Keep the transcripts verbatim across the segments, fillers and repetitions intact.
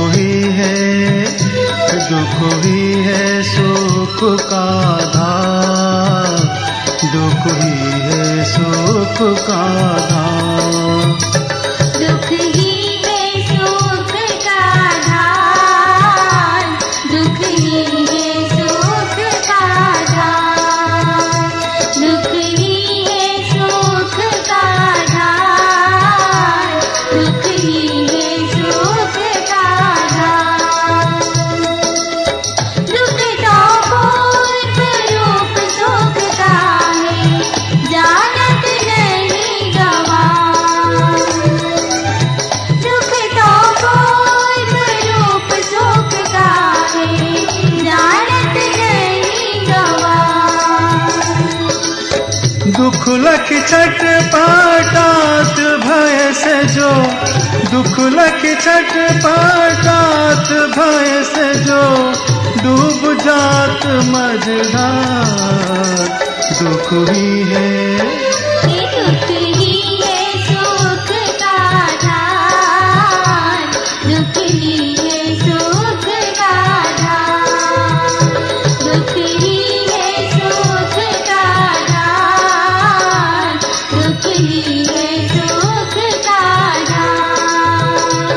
ही है, दुख ही है सुख का आधार, दुख ही है सुख का आधार। दुख ही है सुख का आधार, दुख ही है सुख का आधार, दुख ही है सुख का आधार, दुख ही है सुख का आधार। दुख तो पूर्व रूप सुख का है, जानत नहीं गवार। दुख तो पूर्व रूप सुख का है, जानत नहीं गवार। दुख लख छटपटात भय से जो, दुख लख छटपटात भय से जो डूब जात मझधार, दुख ही है, ये दुख ही है सुख का आधार, दुख ही है सुख का आधार, दुख ही है सुख का आधार, दुख ही है सुख का आधार।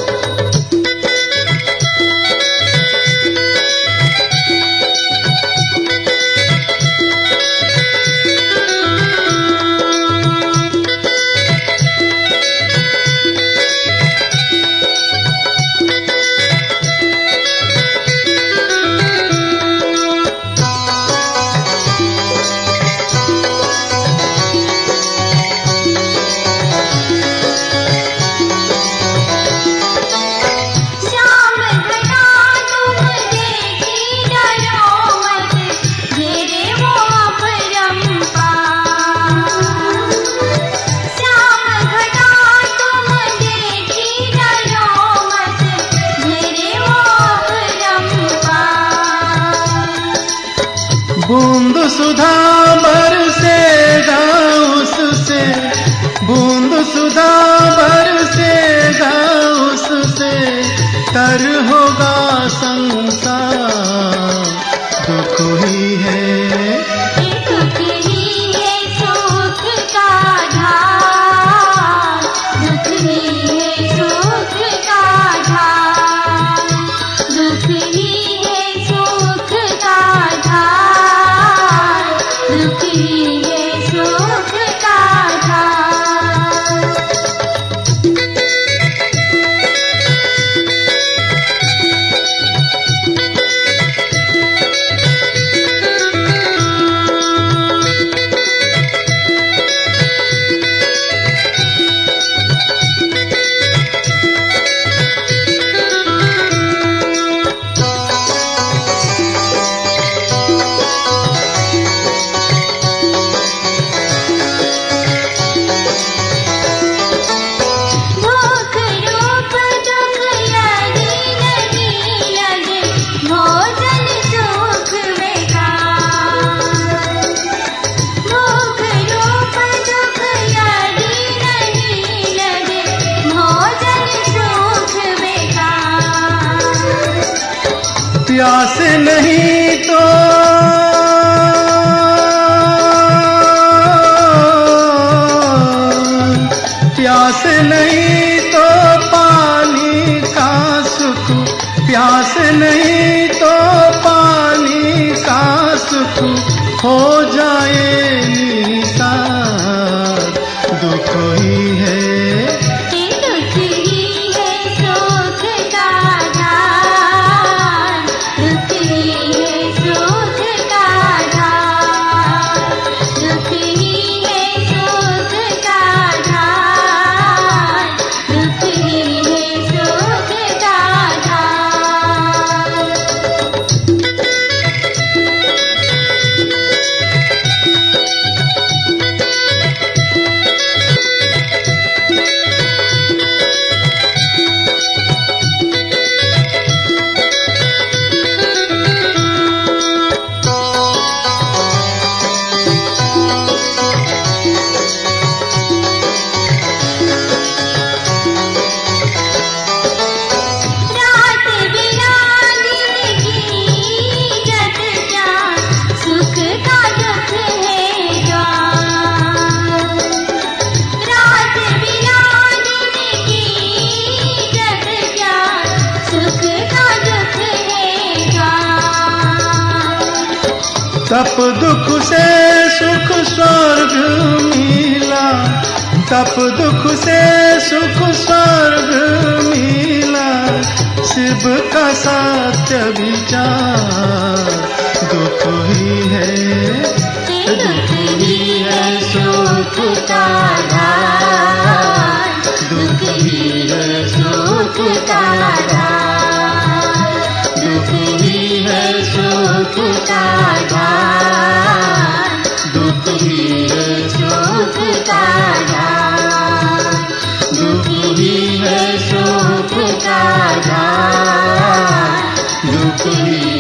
श्याम घटा तुम देखी डरो मत, घेरे वो अपरंपार। श्याम घटा तुम देखी डरो मत, घेरे वो अपरंपार। बूंद सुधा बरसेगा उससे, बूंद सुधा बरसेगा उससे, तर होगा संसार, दुख ही है, ये दुख ही है सुख का आधार, दुख ही है सुख का आधार, दुख ही है सुख का आधार, दुख ही है सुख का आधार। भूख रूप दुख यदि नहीं लगे, भोजन सुख बेकार। भूख रूप दुख यदि नहीं लगे, भोजन सुख बेकार। प्यास नहीं तो प्यास नहीं तो पानी का सुख, प्यास नहीं तो पानी का सुख हो जाए निसार, दुख ही है, ये दुख ही है सुख का आधार, दुख ही है सुख का आधार, दुख ही है सुख का आधार, दुख ही है सुख का आधार। सुख का दुख है जान। तप दुख से सुख स्वर्ग मिला, तप दुख से सुख स्वर्ग मिला, शिव का सत्य विचार। दुख ही है, दुख ही है सुख का दान, दुख ही है सुख का दान, दुख ही है सुख का दान, दुख ही है सुख का दान, दुख ही है सुख का दान, दुख ही